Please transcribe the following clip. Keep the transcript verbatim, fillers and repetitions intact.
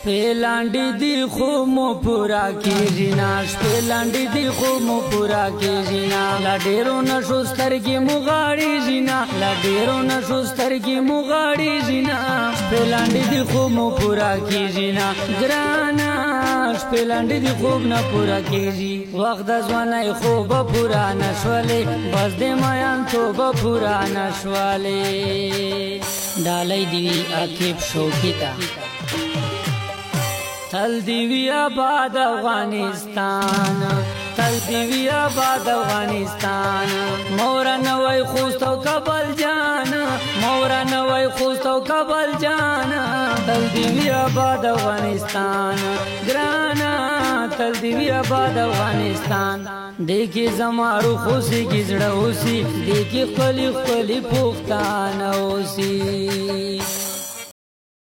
شپیلانډي دی خو مو پورا کیږي نا شپیلانډي دی خو مو پورا کیږي نا لا ډیرو نشو سترګې مو غاړي جنا لا ډیرو نشو سترګې مو غاړي جنا شپیلانډي دی خو مو پورا کیږي نا ګرانا شپیلانډي دی خوب نه پورا کیږي وخت د ځوانۍ خوب پورا نشولې بس د میان توب پورا نشولې ډالۍ دی عقیب شوکیتا تل دی وی آباد افغانستان تل دی وی آباد افغانستان مورا نوای خوست او کابل جان مورا نوای خوست او کابل جان تل دی وی آباد افغانستان ګرانا تل دی وی آباد افغانستان دیکي زمارو خوشي کی زړه اوسي دیکي خپل خپل پښتانه اوسي